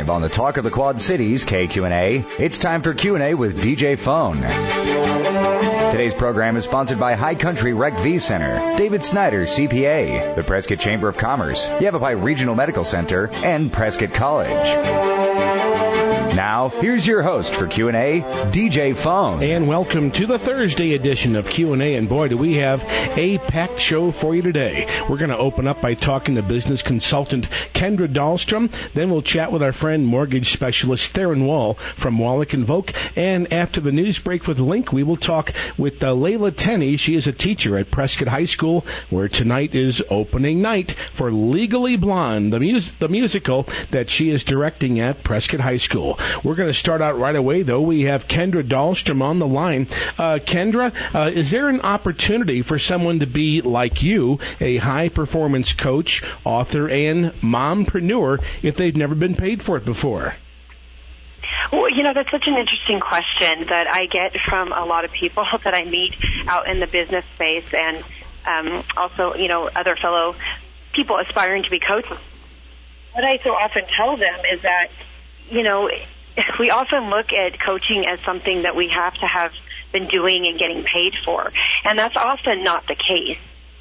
Live on the Talk of the Quad Cities, KQNA, it's time for Q&A with DJ Phone. Today's program is sponsored by High Country Rec V Center, David Snyder, CPA, the Prescott Chamber of Commerce, Yavapai Regional Medical Center, and Prescott College. Now, here's your host for Q&A, DJ Phone. And welcome to the Thursday edition of Q&A. And boy, do we have a packed show for you today. We're going to open up by talking to business consultant Kendra Dahlstrom. Then we'll chat with our friend, mortgage specialist Theron Wall from Wallach & Volk. And after the news break with Link, we will talk with Layla Tenney. She is a teacher at Prescott High School, where tonight is opening night for Legally Blonde, the musical that she is directing at Prescott High School. We're going to start out right away, though. We have Kendra Dahlstrom on the line. Kendra, is there an opportunity for someone to be like you, a high-performance coach, author, and mompreneur, if they've never been paid for it before? Well, that's such an interesting question that I get from a lot of people that I meet out in the business space, and also, other fellow people aspiring to be coaches. What I so often tell them is that, we often look at coaching as something that we have to have been doing and getting paid for, and that's often not the case.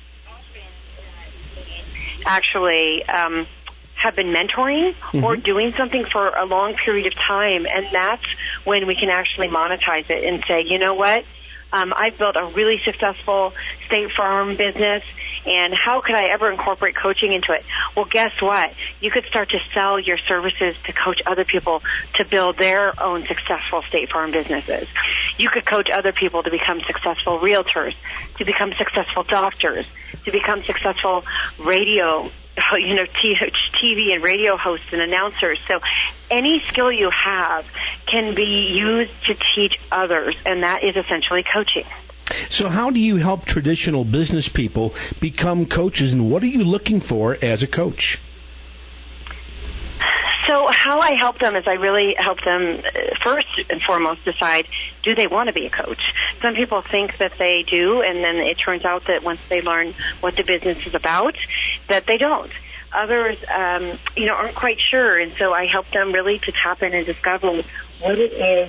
Actually, have been mentoring or doing something for a long period of time, and that's when we can actually monetize it and say, you know what, I've built a really successful State Farm business, and how could I ever incorporate coaching into it? Well, guess what? You could start to sell your services to coach other people to build their own successful State Farm businesses. You could coach other people to become successful realtors, to become successful doctors, to become successful radio, TV and radio hosts and announcers. So any skill you have can be used to teach others, and that is essentially coaching. So how do you help traditional business people become coaches, and what are you looking for as a coach? So how I help them is I really help them first and foremost decide, do they want to be a coach? Some people think that they do, and then it turns out that once they learn what the business is about, that they don't. Others, aren't quite sure, and so I help them really to tap in and discover what it is,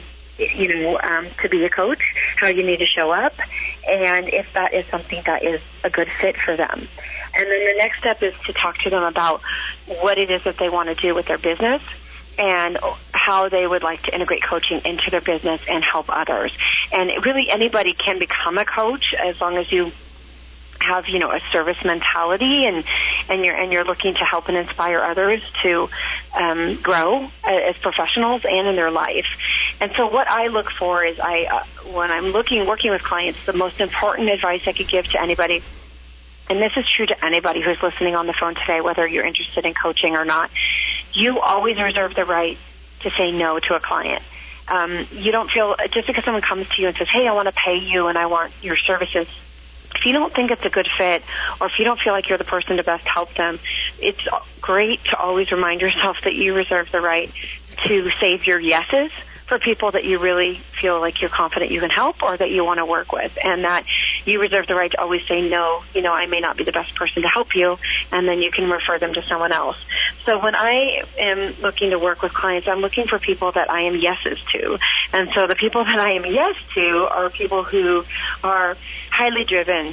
to be a coach, how you need to show up, and if that is something that is a good fit for them. And then the next step is to talk to them about what it is that they want to do with their business and how they would like to integrate coaching into their business and help others. And really anybody can become a coach as long as you have, a service mentality and you're looking to help and inspire others to grow as professionals and in their life. And so what I look for is when I'm working with clients, the most important advice I could give to anybody, and this is true to anybody who's listening on the phone today, whether you're interested in coaching or not, you always reserve the right to say no to a client. You don't feel, just because someone comes to you and says, hey, I want to pay you and I want your services, if you don't think it's a good fit, or if you don't feel like you're the person to best help them, it's great to always remind yourself that you reserve the right to save your yeses for people that you really feel like you're confident you can help or that you want to work with, and that you reserve the right to always say no, I may not be the best person to help you, and then you can refer them to someone else. So when I am looking to work with clients, I'm looking for people that I am yeses to. And so the people that I am yes to are people who are highly driven,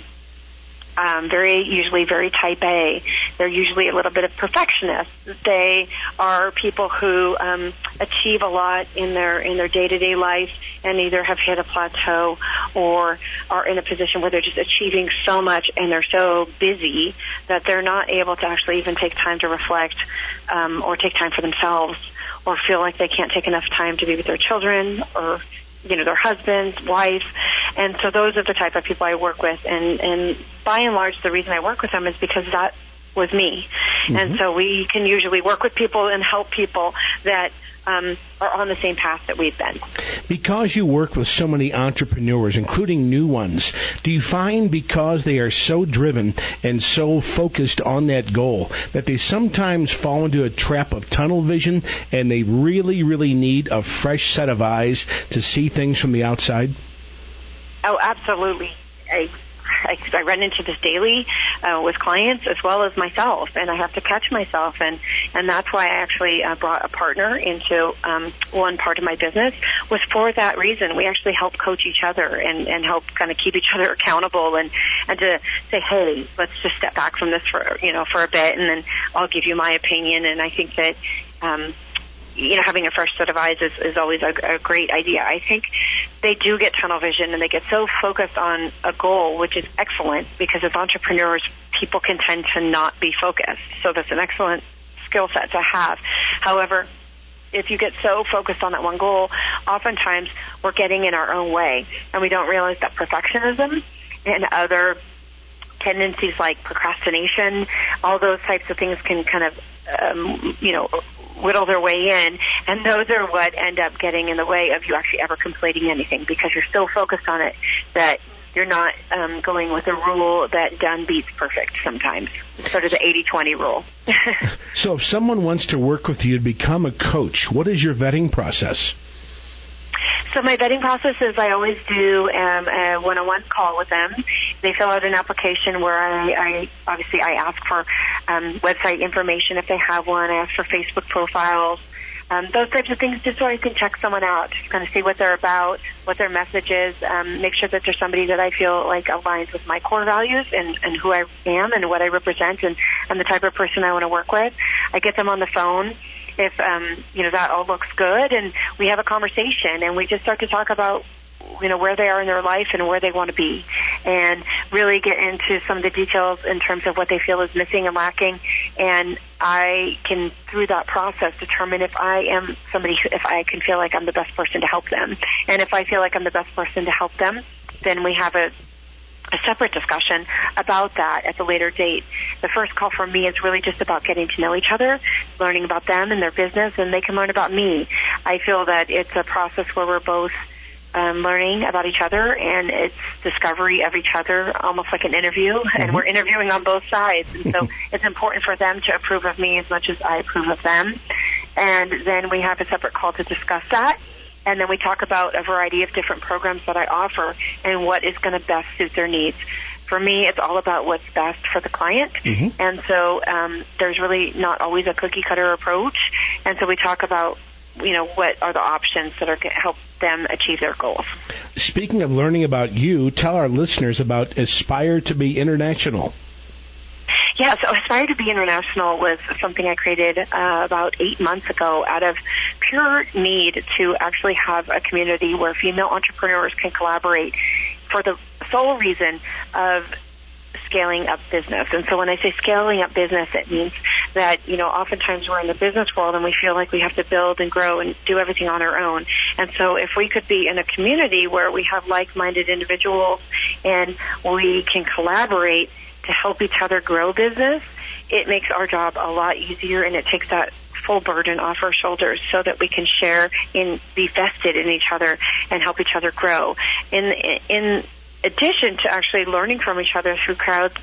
usually very type A. They're usually a little bit of perfectionists. They are people who achieve a lot in their day-to-day life and either have hit a plateau or are in a position where they're just achieving so much and they're so busy that they're not able to actually even take time to reflect or take time for themselves, or feel like they can't take enough time to be with their children or their husband, wife. And so those are the type of people I work with. And by and large, the reason I work with them is because that was me. And so we can usually work with people and help people that are on the same path that we've been. Because you work with so many entrepreneurs, including new ones, do you find because they are so driven and so focused on that goal that they sometimes fall into a trap of tunnel vision and they really, really need a fresh set of eyes to see things from the outside? Oh, absolutely. I run into this daily with clients as well as myself, and I have to catch myself, and that's why I actually brought a partner into one part of my business, was for that reason. We actually help coach each other and help kind of keep each other accountable, and to say, hey, let's just step back from this for a bit, and then I'll give you my opinion. And I think that having a fresh set of eyes is always a great idea. I think they do get tunnel vision, and they get so focused on a goal, which is excellent, because as entrepreneurs, people can tend to not be focused. So that's an excellent skill set to have. However, if you get so focused on that one goal, oftentimes we're getting in our own way, and we don't realize that perfectionism and other tendencies like procrastination, all those types of things can kind of, whittle their way in, and those are what end up getting in the way of you actually ever completing anything, because you're so focused on it that you're not going with a rule that done beats perfect sometimes. It's sort of the 80-20 rule. So if someone wants to work with you to become a coach, what is your vetting process? So my vetting process is I always do a one-on-one call with them. They fill out an application where I ask for website information if they have one. I ask for Facebook profiles, those types of things, just so I can check someone out, just kind of see what they're about, what their message is, make sure that there's somebody that I feel like aligns with my core values and who I am and what I represent and the type of person I want to work with. I get them on the phone if that all looks good, and we have a conversation, and we just start to talk about where they are in their life and where they want to be, and really get into some of the details in terms of what they feel is missing and lacking. And I can, through that process, determine if I am somebody, if I can feel like I'm the best person to help them. And if I feel like I'm the best person to help them, then we have a separate discussion about that at the later date. The first call for me is really just about getting to know each other, learning about them and their business, and they can learn about me. I feel that it's a process where we're both learning about each other, and it's discovery of each other, almost like an interview, and we're interviewing on both sides. And so it's important for them to approve of me as much as I approve of them. And then we have a separate call to discuss that. And then we talk about a variety of different programs that I offer and what is going to best suit their needs. For me, it's all about what's best for the client. And so there's really not always a cookie-cutter approach. And so we talk about what are the options that are going to help them achieve their goals. Speaking of learning about you, tell our listeners about Aspire to be International. Yeah, so Aspire to be International was something I created about 8 months ago out of pure need to actually have a community where female entrepreneurs can collaborate for the sole reason of scaling up business. And so when I say scaling up business, it means that, oftentimes we're in the business world and we feel like we have to build and grow and do everything on our own. And so if we could be in a community where we have like-minded individuals and we can collaborate to help each other grow business, it makes our job a lot easier, and it takes that full burden off our shoulders so that we can share and be vested in each other and help each other grow. In addition to actually learning from each other through crowd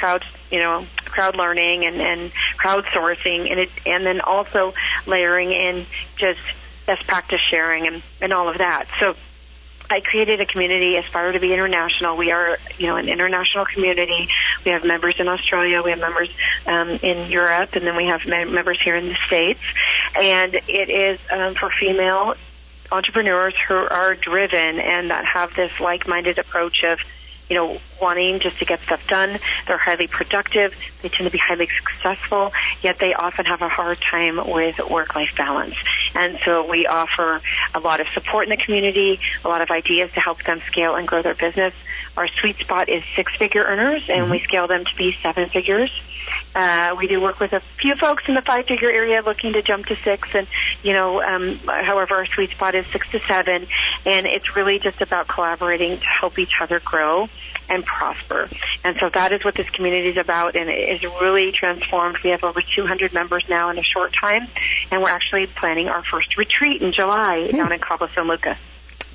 learning and crowdsourcing, and then also layering in just best practice sharing and all of that. So I created a community, Aspire to be International. We are, an international community. We have members in Australia, we have members in Europe, and then we have members here in the States. And it is for female entrepreneurs who are driven and that have this like-minded approach of, wanting just to get stuff done. They're highly productive. They tend to be highly successful, yet they often have a hard time with work-life balance. And so we offer a lot of support in the community, a lot of ideas to help them scale and grow their business. Our sweet spot is six-figure earners, and we scale them to be 7 figures. We do work with a few folks in the 5-figure area looking to jump to 6, and, however, our sweet spot is 6 to 7, and it's really just about collaborating to help each other grow and prosper. And so that is what this community is about, and it is really transformed. We have over 200 members now in a short time, and we're actually planning our first retreat in July down in Cabo San Lucas.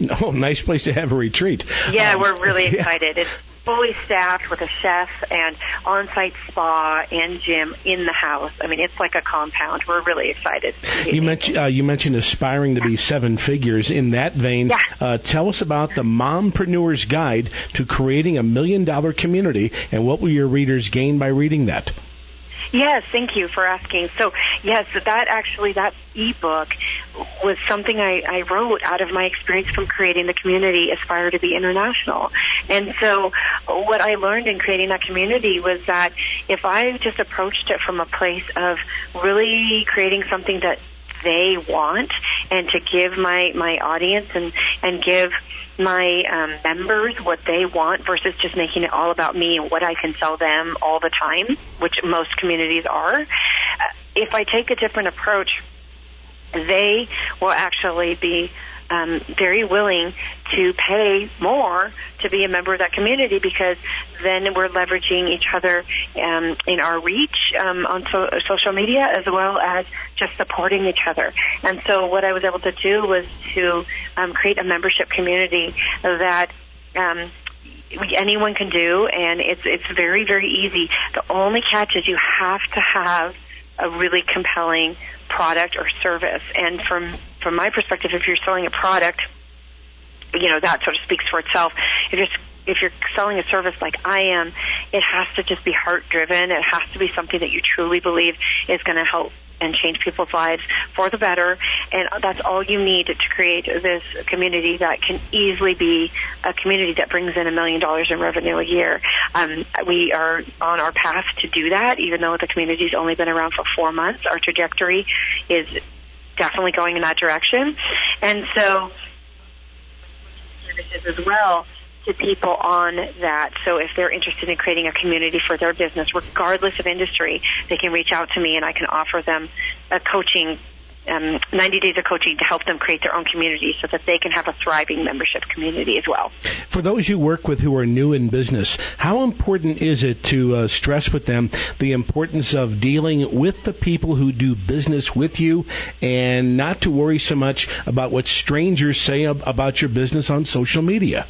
Oh, nice place to have a retreat. Yeah, we're really excited. It's fully staffed with a chef and on-site spa and gym in the house. I mean, it's like a compound. We're really excited. You mentioned aspiring to be seven figures. In that vein, tell us about the Mompreneur's Guide to Creating a $1 Million Community, and what will your readers gain by reading that? Yes, thank you for asking. So, yes, that ebook was something I wrote out of my experience from creating the community Aspire to be International. And so what I learned in creating that community was that if I just approached it from a place of really creating something that they want, and to give my audience and give my members what they want versus just making it all about me and what I can sell them all the time, which most communities are. If I take a different approach, they will actually be very willing to pay more to be a member of that community, because then we're leveraging each other in our reach on social media, as well as just supporting each other. And so what I was able to do was to create a membership community that anyone can do, and it's very, very easy. The only catch is you have to have a really compelling product or service. And from my perspective, if you're selling a product, that sort of speaks for itself. If you're selling a service like I am, it has to just be heart-driven. It has to be something that you truly believe is going to help and change people's lives for the better. And that's all you need to create this community that can easily be a community that brings in $1 million in revenue a year. We are on our path to do that, even though the community's only been around for 4 months. Our trajectory is definitely going in that direction. And so services as well to people on that. So if they're interested in creating a community for their business, regardless of industry, they can reach out to me and I can offer them a coaching, 90 days of coaching to help them create their own community so that they can have a thriving membership community as well. For those you work with who are new in business, how important is it to stress with them the importance of dealing with the people who do business with you and not to worry so much about what strangers say about your business on social media?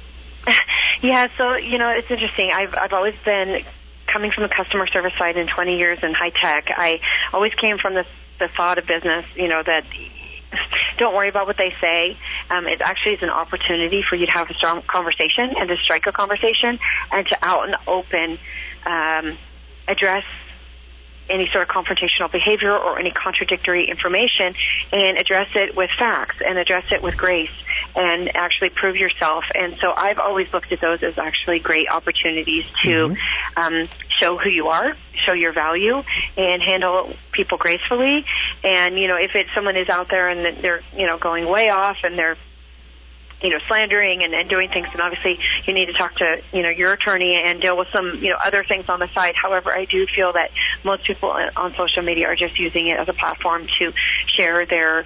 Yeah, so, it's interesting. I've always been coming from the customer service side in 20 years in high tech. I always came from the thought of business, that don't worry about what they say. It actually is an opportunity for you to have a strong conversation and to strike a conversation and to out and open address any sort of confrontational behavior or any contradictory information, and address it with facts and address it with grace and actually prove yourself. And so I've always looked at those as actually great opportunities to show who you are, show your value, and handle people gracefully. And, if someone is out there and they're, going way off and they're, slandering and doing things, and obviously you need to talk to, your attorney and deal with some, other things on the side. However, I do feel that most people on social media are just using it as a platform to share their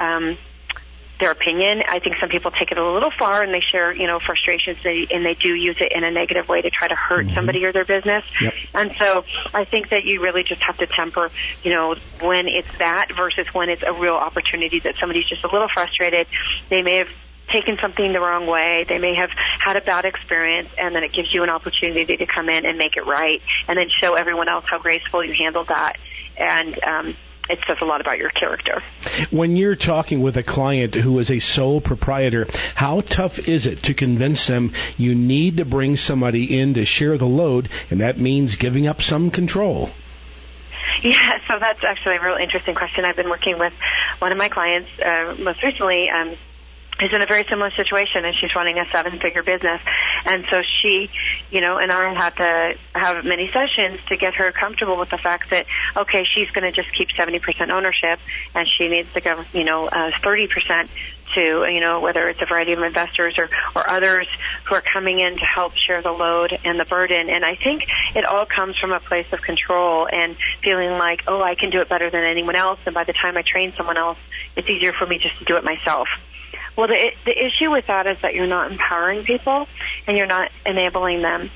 opinion. I think some people take it a little far and they share, frustrations, and they do use it in a negative way to try to hurt somebody or their business. Yep. And so I think that you really just have to temper, when it's that versus when it's a real opportunity that somebody's just a little frustrated. They may have taken something the wrong way. They may have had a bad experience, and then it gives you an opportunity to come in and make it right, and then show everyone else how graceful you handled that. And it says a lot about your character. When you're talking with a client who is a sole proprietor, how tough is it to convince them you need to bring somebody in to share the load, and that means giving up some control? Yeah, so that's actually a real interesting question. I've been working with one of my clients most recently, who's in a very similar situation, and she's running a 7-figure business. And so she, and I had to have many sessions to get her comfortable with the fact that, okay, she's going to just keep 70% ownership, and she needs to give, 30% to, whether it's a variety of investors or others who are coming in to help share the load and the burden. And I think it all comes from a place of control and feeling like, oh, I can do it better than anyone else, and by the time I train someone else, it's easier for me just to do it myself. Well, the issue with that is that you're not empowering people and you're not enabling them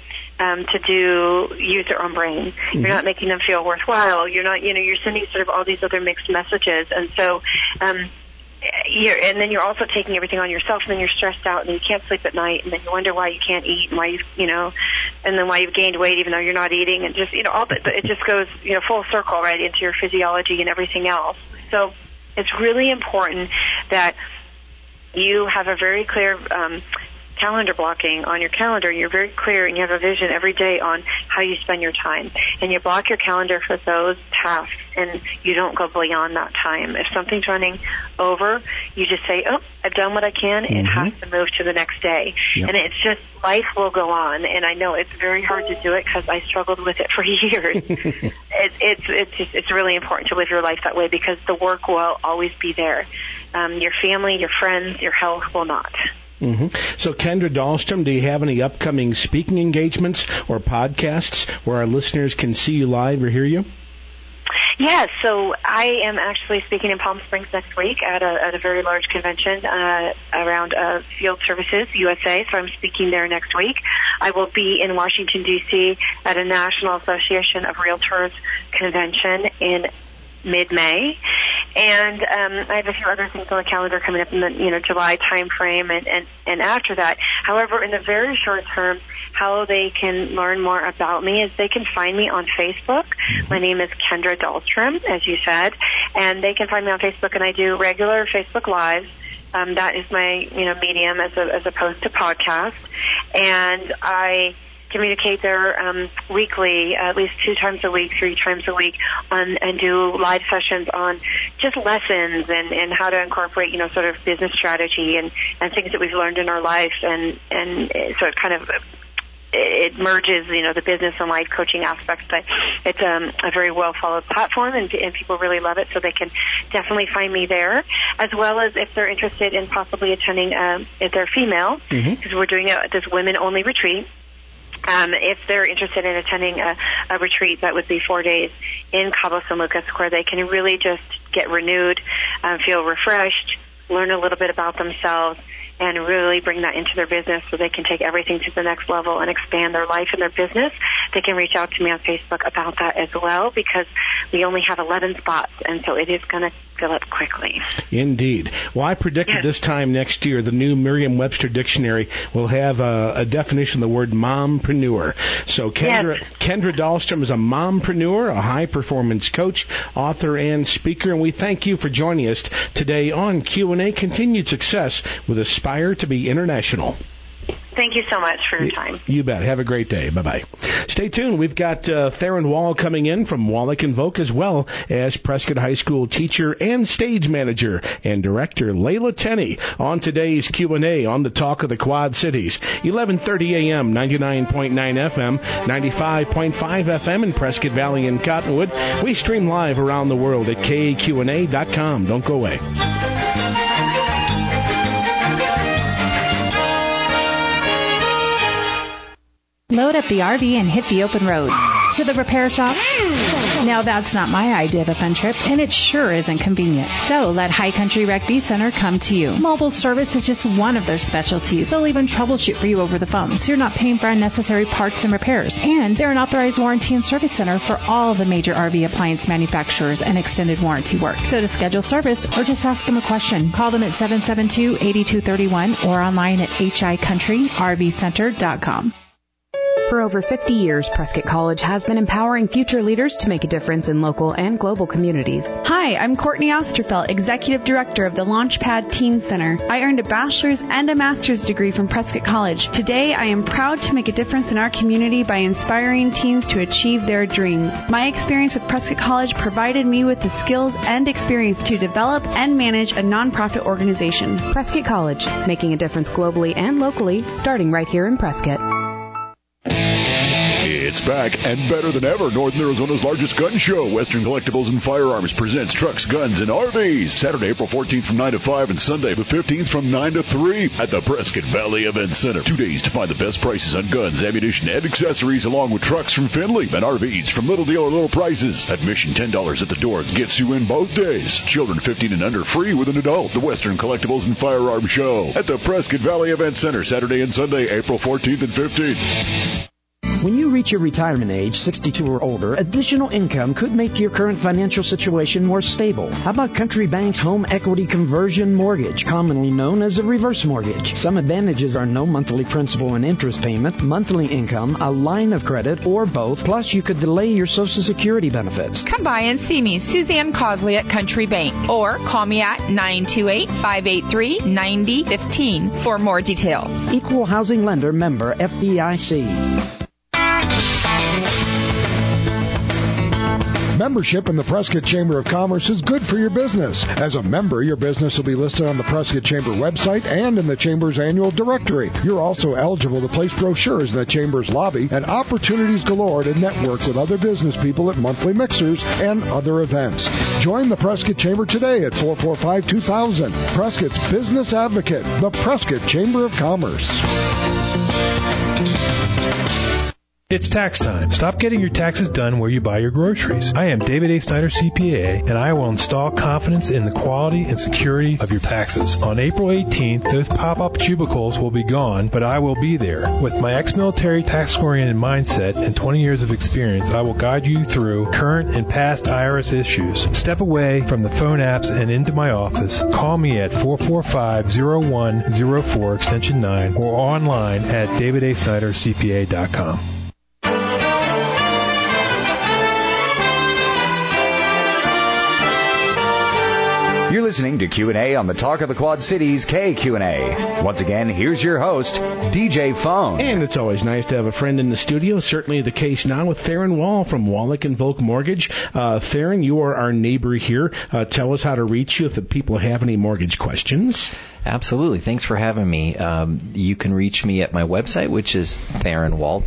to use their own brain. You're not making them feel worthwhile. You're not, you're sending sort of all these other mixed messages. And so and then you're also taking everything on yourself, and then you're stressed out, and then you can't sleep at night, and then you wonder why you can't eat, and why and then why you've gained weight even though you're not eating, and just it just goes full circle right into your physiology and everything else. So it's really important that you have a very clear calendar blocking on your calendar. You're very clear, and you have a vision every day on how you spend your time. And you block your calendar for those tasks, and you don't go beyond that time. If something's running over, you just say, oh, I've done what I can. It has to move to the next day. Yep. And it's just, life will go on. And I know it's very hard to do it because I struggled with it for years. It's really important to live your life that way, because the work will always be there. Your family, your friends, your health will not. So, Kendra Dahlstrom, do you have any upcoming speaking engagements or podcasts where our listeners can see you live or hear you? Yes, so I am actually speaking in Palm Springs next week at a very large convention around Field Services USA, so I'm speaking there next week. I will be in Washington, D.C. at a National Association of Realtors convention in mid-May, and I have a few other things on the calendar coming up in the July time frame, and after that. However, in the very short term, how they can learn more about me is they can find me on Facebook. My name is Kendra Dahlstrom, as you said, and they can find me on Facebook, and I do regular Facebook Lives. That is my medium as opposed to podcast, and I communicate there weekly, at least 2 times a week, 3 times a week, and do live sessions on just lessons and how to incorporate, sort of business strategy and things that we've learned in our life, and so it merges, the business and life coaching aspects, but it's a very well-followed platform, and people really love it, so they can definitely find me there, as well as if they're interested in possibly attending, if they're female, because we're doing this women-only retreat. If they're interested in attending a retreat, that would be 4 days in Cabo San Lucas, where they can really just get renewed, feel refreshed, learn a little bit about themselves, and really bring that into their business so they can take everything to the next level and expand their life and their business. They can reach out to me on Facebook about that as well, because we only have 11 spots, and so it is going to fill up quickly. Indeed. Well, I predicted this time next year the new Merriam-Webster dictionary will have a definition of the word mompreneur. So Kendra Dahlstrom is a mompreneur, a high-performance coach, author, and speaker, and we thank you for joining us today on Q&A. Continued success with Aspire to be International. Thank you so much for your time. You bet. Have a great day. Bye-bye. Stay tuned. We've got Theron Wall coming in from Wallach & Volk, as well as Prescott High School teacher and stage manager and director Layla Tenney on today's Q&A on the Talk of the Quad Cities. 11:30 a.m., 99.9 FM, 95.5 FM in Prescott Valley and Cottonwood. We stream live around the world at KQNA.com. Don't go away. Load up the RV and hit the open road. To the repair shop? Now that's not my idea of a fun trip, and it sure isn't convenient. So let High Country Rec V Center come to you. Mobile service is just one of their specialties. They'll even troubleshoot for you over the phone, so you're not paying for unnecessary parts and repairs. And they're an authorized warranty and service center for all the major RV appliance manufacturers and extended warranty work. So to schedule service or just ask them a question, call them at 772-8231 or online at hicountryrvcenter.com. For over 50 years, Prescott College has been empowering future leaders to make a difference in local and global communities. Hi, I'm Courtney Osterfeld, Executive Director of the Launchpad Teen Center. I earned a bachelor's and a master's degree from Prescott College. Today, I am proud to make a difference in our community by inspiring teens to achieve their dreams. My experience with Prescott College provided me with the skills and experience to develop and manage a nonprofit organization. Prescott College, making a difference globally and locally, starting right here in Prescott. It's back and better than ever. Northern Arizona's largest gun show, Western Collectibles and Firearms, presents trucks, guns, and RVs. Saturday, April 14th from 9 to 5 and Sunday, the 15th from 9 to 3 at the Prescott Valley Event Center. 2 days to find the best prices on guns, ammunition, and accessories, along with trucks from Findlay and RVs from Little Deal or Little Prices. Admission $10 at the door gets you in both days. Children 15 and under free with an adult. The Western Collectibles and Firearms Show at the Prescott Valley Event Center, Saturday and Sunday, April 14th and 15th. When you reach your retirement age, 62 or older, additional income could make your current financial situation more stable. How about Country Bank's home equity conversion mortgage, commonly known as a reverse mortgage? Some advantages are no monthly principal and interest payment, monthly income, a line of credit, or both. Plus, you could delay your Social Security benefits. Come by and see me, Suzanne Cosley at Country Bank, or call me at 928-583-9015 for more details. Equal housing lender, member FDIC. Membership in the Prescott Chamber of Commerce is good for your business. As a member, your business will be listed on the Prescott Chamber website and in the Chamber's annual directory. You're also eligible to place brochures in the Chamber's lobby and opportunities galore to network with other business people at monthly mixers and other events. Join the Prescott Chamber today at 445-2000. Prescott's Business Advocate, the Prescott Chamber of Commerce. It's tax time. Stop getting your taxes done where you buy your groceries. I am David A. Snyder, CPA, and I will install confidence in the quality and security of your taxes. On April 18th, those pop-up cubicles will be gone, but I will be there. With my ex-military tax-oriented mindset and 20 years of experience, I will guide you through current and past IRS issues. Step away from the phone apps and into my office. Call me at 445-0104 extension 9 or online at davidasnydercpa.com. You're listening to Q&A on the Talk of the Quad Cities KQNA. Once again, here's your host, DJ Phone. And it's always nice to have a friend in the studio. Certainly the case now with Theron Wall from Wallach & Volk Mortgage. Theron, you are our neighbor here. Tell us how to reach you if the people have any mortgage questions. Absolutely. Thanks for having me. You can reach me at my website, which is TheronWall,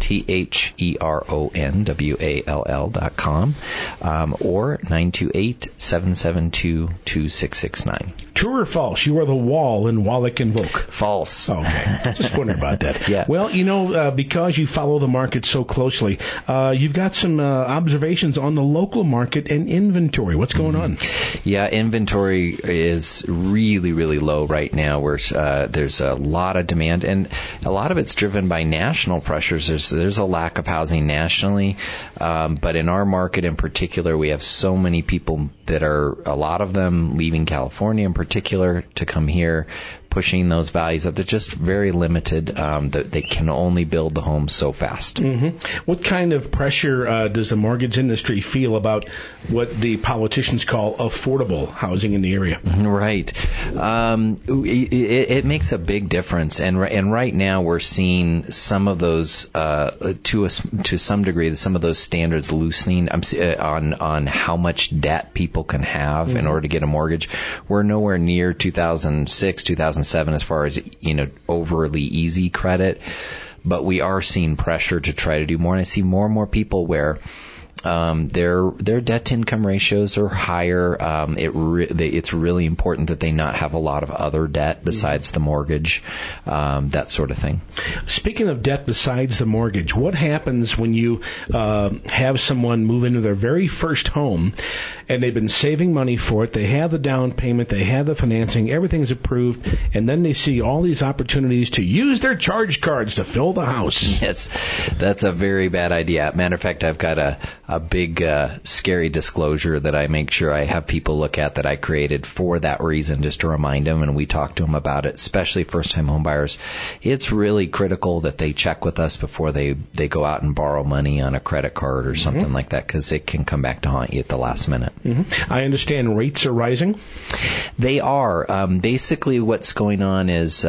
TheronWall.com, or 928-772-2669. True or false? You are the Wall in Wallach & Volk. False. Okay. Just wondering about that. Yeah. Well, because you follow the market so closely, you've got some observations on the local market and inventory. What's going on? Yeah, inventory is really, really low right now. Where there's a lot of demand, and a lot of it's driven by national pressures. There's a lack of housing nationally, but in our market in particular, we have so many people that are, a lot of them leaving California in particular to come here, pushing those values up. They're just very limited. They can only build the homes so fast. Mm-hmm. What kind of pressure does the mortgage industry feel about what the politicians call affordable housing in the area? Right. It makes a big difference. And right now we're seeing some of those, to some degree, some of those standards loosening on how much debt people can have in order to get a mortgage. We're nowhere near 2006, 2007 as far as, overly easy credit, but we are seeing pressure to try to do more. And I see more and more people where their debt to income ratios are higher. It's really important that they not have a lot of other debt besides the mortgage, that sort of thing. Speaking of debt besides the mortgage, what happens when you have someone move into their very first home and they've been saving money for it, they have the down payment, they have the financing, everything's approved, and then they see all these opportunities to use their charge cards to fill the house? Yes, that's a very bad idea. Matter of fact, I've got a big scary disclosure that I make sure I have people look at that I created for that reason, just to remind them, and we talk to them about it, especially first-time home buyers. It's really critical that they check with us before they go out and borrow money on a credit card or something like that, because it can come back to haunt you at the last minute. I understand rates are rising? They are. Basically, what's going on is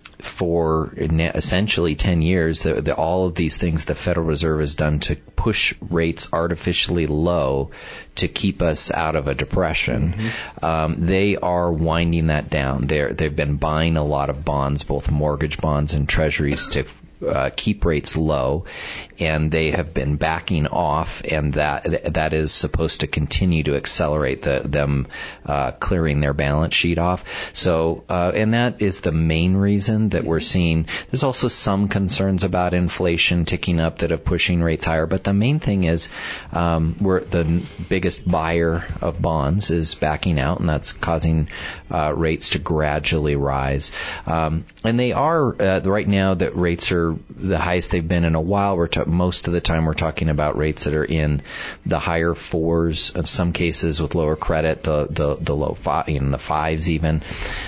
for essentially 10 years, all of these things the Federal Reserve has done to push rates artificially low to keep us out of a depression. They are winding that down. They've been buying a lot of bonds, both mortgage bonds and treasuries, to keep rates low, and they have been backing off, and that is supposed to continue to accelerate them clearing their balance sheet off. So, and that is the main reason that we're seeing. There's also some concerns about inflation ticking up that are pushing rates higher, but the main thing is we're the biggest buyer of bonds is backing out, and that's causing rates to gradually rise. And they are right now that rates are they're the highest they've been in a while. Most of the time we're talking about rates that are in the higher 4s, in some cases with lower credit, the low 5, in the 5s even.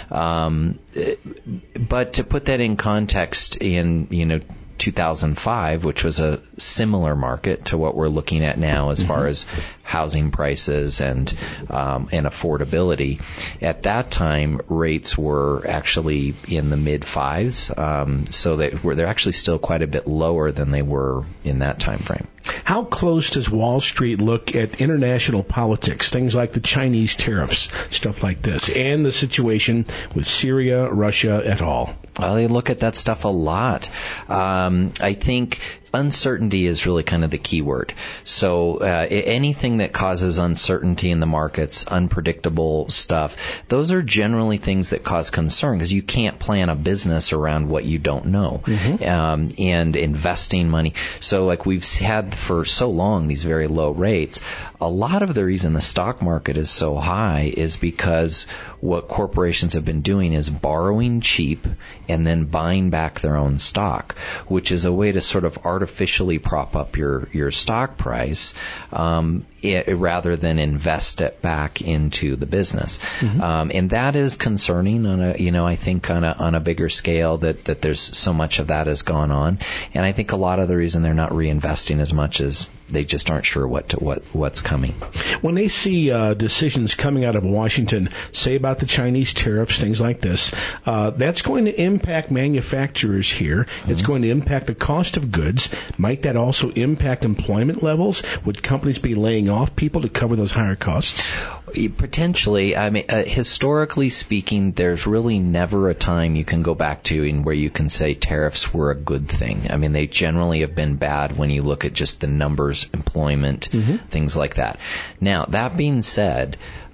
But to put that in context, in 2005, which was a similar market to what we're looking at now as far as housing prices and affordability. At that time, rates were actually in the mid 5s, so they're actually still quite a bit lower than they were in that time frame. How close does Wall Street look at international politics, things like the Chinese tariffs, stuff like this, and the situation with Syria, Russia, et al.? Well, they look at that stuff a lot. I think uncertainty is really kind of the key word. So anything that causes uncertainty in the markets, unpredictable stuff, those are generally things that cause concern because you can't plan a business around what you don't know. And investing money. So like we've had for so long these very low rates, a lot of the reason the stock market is so high is because what corporations have been doing is borrowing cheap and then buying back their own stock, which is a way to sort of artificially prop up your stock price rather than invest it back into the business. And that is concerning on I think on a bigger scale that there's so much of that has gone on. And I think a lot of the reason they're not reinvesting as much is they just aren't sure what's coming. When they see decisions coming out of Washington, say about the Chinese tariffs, things like this, that's going to impact manufacturers here. It's going to impact the cost of goods. Might that also impact employment levels? Would companies be laying off people to cover those higher costs? Potentially. I mean, historically speaking, there's really never a time you can go back to in where you can say tariffs were a good thing. I mean, they generally have been bad when you look at just the numbers, employment, things like that. Now, that being said,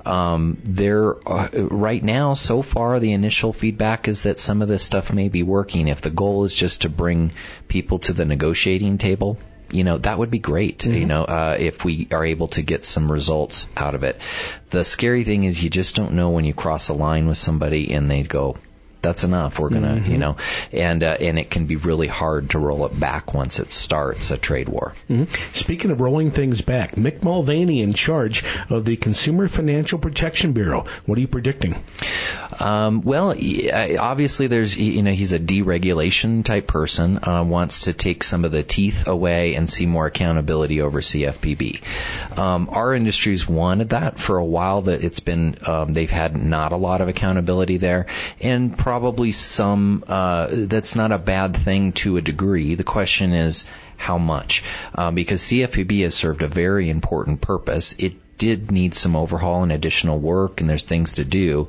right now, so far, the initial feedback is that some of this stuff may be working. If the goal is just to bring people to the negotiating table, that would be great, if we are able to get some results out of it. The scary thing is you just don't know when you cross a line with somebody and they go, that's enough. We're going to, and it can be really hard to roll it back once it starts a trade war. Speaking of rolling things back, Mick Mulvaney in charge of the Consumer Financial Protection Bureau. What are you predicting? Well, obviously there's, he's a deregulation type person, wants to take some of the teeth away and see more accountability over CFPB. Our industry's wanted that for a while. That it's been, they've had not a lot of accountability there, and probably some, that's not a bad thing to a degree. The question is how much, because CFPB has served a very important purpose. It did need some overhaul and additional work, and there's things to do.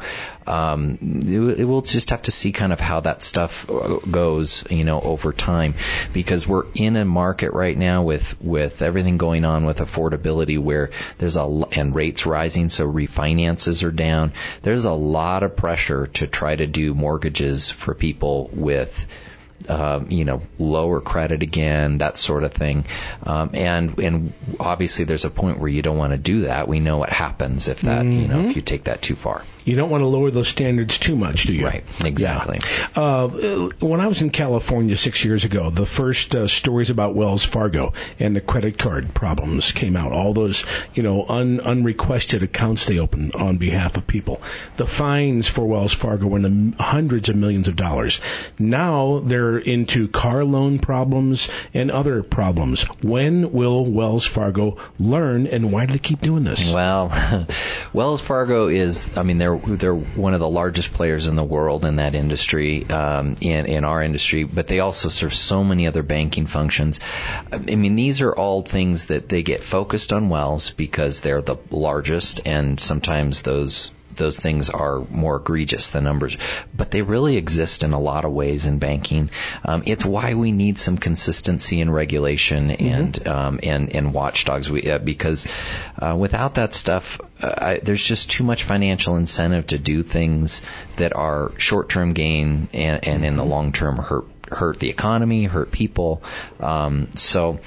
We'll just have to see kind of how that stuff goes, over time, because we're in a market right now with everything going on with affordability where there's and rates rising, so refinances are down. There's a lot of pressure to try to do mortgages for people with lower credit again, that sort of thing. And obviously there's a point where you don't want to do that. We know what happens if that, if you take that too far. You don't want to lower those standards too much, do you? Right, exactly. Yeah. When I was in California 6 years ago, the first stories about Wells Fargo and the credit card problems came out. All those, unrequested accounts they opened on behalf of people. The fines for Wells Fargo were in the hundreds of millions of dollars. Now they're into car loan problems and other problems. When will Wells Fargo learn, and why do they keep doing this? Well, Wells Fargo is, they're one of the largest players in the world in that industry, in our industry, but they also serve so many other banking functions. These are all things that they get focused on Wells because they're the largest, and sometimes those things are more egregious than numbers, but they really exist in a lot of ways in banking. It's why we need some consistency in regulation and watchdogs. Because without that stuff, there's just too much financial incentive to do things that are short-term gain and in the long term hurt hurt the economy, hurt people. So,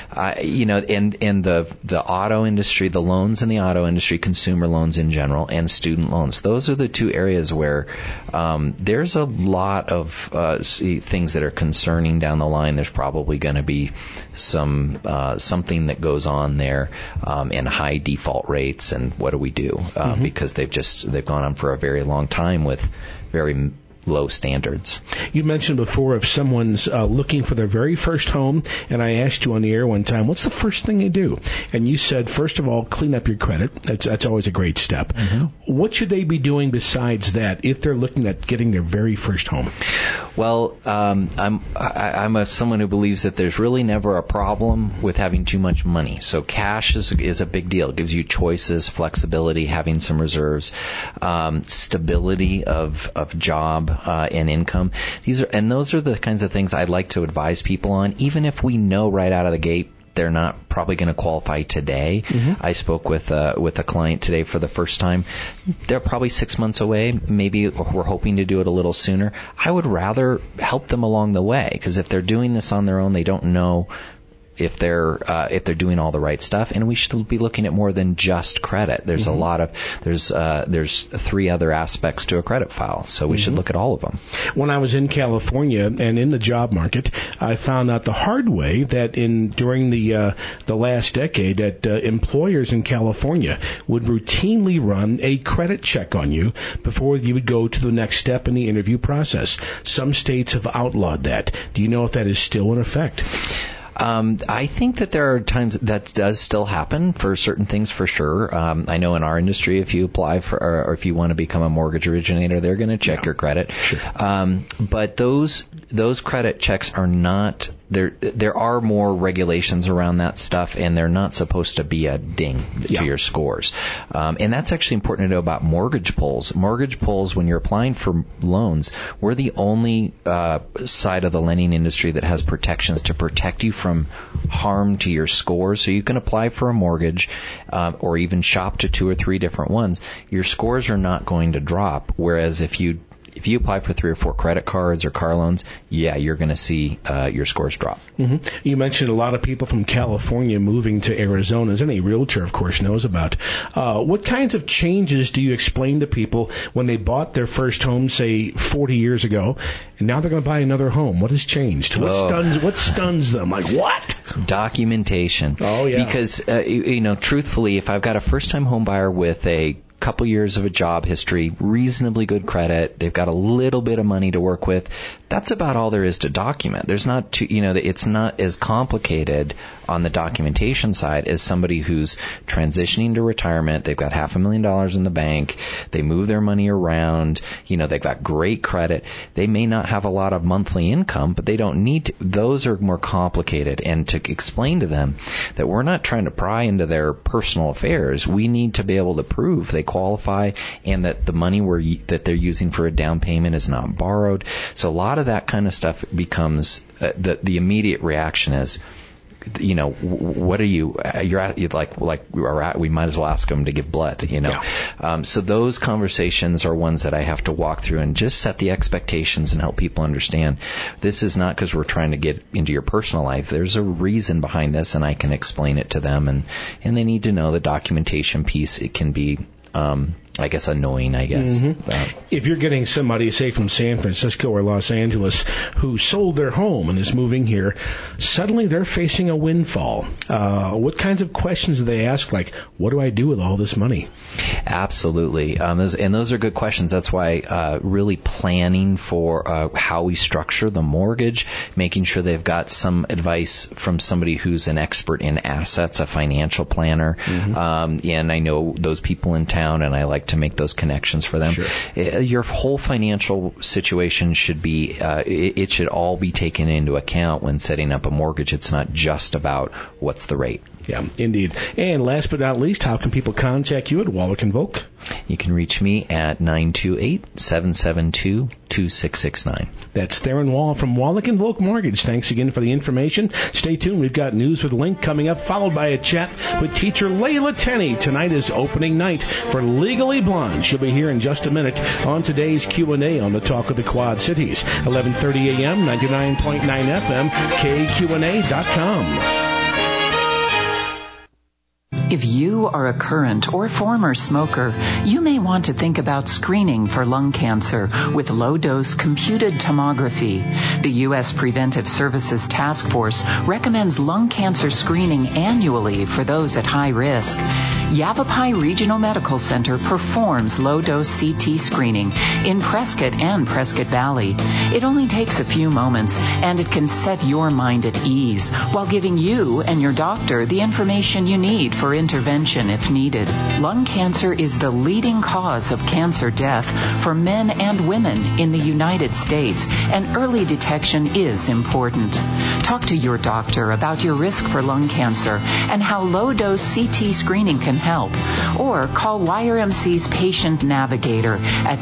and the auto industry, the loans in the auto industry, consumer loans in general, and student loans, those are the two areas where there's a lot of things that are concerning down the line. There's probably going to be something that goes on there, and high default rates, and what do we do? Because they've gone on for a very long time with very low standards. You mentioned before if someone's looking for their very first home, and I asked you on the air one time, what's the first thing you do? And you said, first of all, clean up your credit. That's always a great step. What should they be doing besides that if they're looking at getting their very first home? Well, I'm someone who believes that there's really never a problem with having too much money. So cash is a big deal. It gives you choices, flexibility, having some reserves, stability of job and income. Those are the kinds of things I'd like to advise people on, even if we know right out of the gate they're not probably going to qualify today. I spoke with a client today for the first time. They're probably 6 months away. Maybe we're hoping to do it a little sooner. I would rather help them along the way, because if they're doing this on their own, they don't know if they're doing all the right stuff, and we should be looking at more than just credit. There's a lot of there's 3 other aspects to a credit file, so we should look at all of them. When I was in California and in the job market, I found out the hard way that during the last decade that employers in California would routinely run a credit check on you before you would go to the next step in the interview process. Some states have outlawed that. Do you know if that is still in effect? I think that there are times that does still happen for certain things, for sure. I know in our industry, if you apply for, or if you want to become a mortgage originator, they're going to check your credit. Sure. But those credit checks are not. There are more regulations around that stuff, and they're not supposed to be a ding to your scores. And that's actually important to know about mortgage pulls. Mortgage pulls, when you're applying for loans, we're the only side of the lending industry that has protections to protect you from harm to your scores. So you can apply for a mortgage or even shop to 2 or 3 different ones. Your scores are not going to drop, whereas if you apply for 3 or 4 credit cards or car loans, you're going to see your scores drop. You mentioned a lot of people from California moving to Arizona, as any realtor, of course, knows about. What kinds of changes do you explain to people when they bought their first home, say, 40 years ago, and now they're going to buy another home? What has changed? What stuns them? Like, what? Documentation. Oh, yeah. Because, truthfully, if I've got a first-time home buyer with a couple years of a job history, reasonably good credit, they've got a little bit of money to work with, that's about all there is to document. There's not it's not as complicated on the documentation side as somebody who's transitioning to retirement. They've got $500,000 in the bank. They move their money around. They've got great credit. They may not have a lot of monthly income, but they don't need to. Those are more complicated. And to explain to them that we're not trying to pry into their personal affairs. We need to be able to prove they qualify, and that the money that they're using for a down payment is not borrowed. So a lot of that kind of stuff becomes the immediate reaction is, what are you? You're like we might as well ask them to give blood. So those conversations are ones that I have to walk through and just set the expectations and help people understand. This is not because we're trying to get into your personal life. There's a reason behind this, and I can explain it to them, and they need to know the documentation piece. It can be annoying, I guess. If you're getting somebody, say, from San Francisco or Los Angeles who sold their home and is moving here, suddenly they're facing a windfall. What kinds of questions do they ask, like, what do I do with all this money? Absolutely. Those are good questions. That's why really planning for how we structure the mortgage, making sure they've got some advice from somebody who's an expert in assets, a financial planner. And I know those people in town, and I like to make those connections for them. Sure. Your whole financial situation should be, it should all be taken into account when setting up a mortgage. It's not just about what's the rate. Yeah, indeed. And last but not least, how can people contact you at Wallach & Volk? You can reach me at 928-772-2669. That's Theron Wall from Wallach & Volk Mortgage. Thanks again for the information. Stay tuned. We've got News with Link coming up, followed by a chat with teacher Layla Tenney. Tonight is opening night for Legally Blonde. She'll be here in just a minute on today's Q&A on the Talk of the Quad Cities. 11:30 a.m., 99.9 FM, KQNA.com. If you are a current or former smoker, you may want to think about screening for lung cancer with low-dose computed tomography. The U.S. Preventive Services Task Force recommends lung cancer screening annually for those at high risk. Yavapai Regional Medical Center performs low-dose CT screening in Prescott and Prescott Valley. It only takes a few moments, and it can set your mind at ease while giving you and your doctor the information you need for intervention if needed. Lung cancer is the leading cause of cancer death for men and women in the United States, and early detection is important. Talk to your doctor about your risk for lung cancer and how low-dose CT screening can help, or call YRMC's Patient Navigator at